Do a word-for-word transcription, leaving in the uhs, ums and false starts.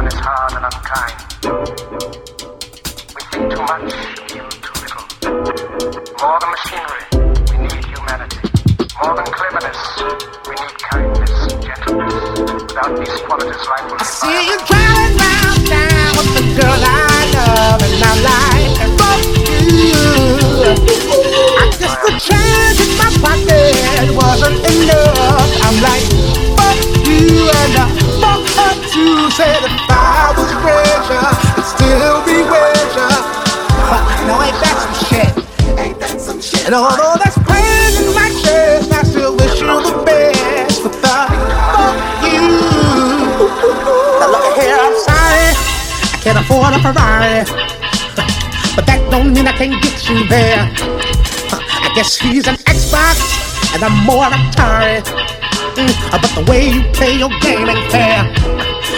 Heaven is hard and unkind. We think too much, feel too little. More than machinery, we need humanity. More than cleverness, we need kindness, gentleness. Without these qualities, life will be I see you driving round town with the girl I love, and I'm like, fuck you. I guess the change in my pocket wasn't enough. I'm like, fuck you, and I fuck her too. Said if I was richer, I'd still be richer. No, ain't that some shit? Ain't that some shit? And although that's pain in my chest, I still wish you the best. But the fuck you. Now look here, I'm sorry, I can't afford a Ferrari, but that don't mean I can't get you there. I guess he's an Xbox and I'm more Atari. Mm, but the way you play your game ain't fair.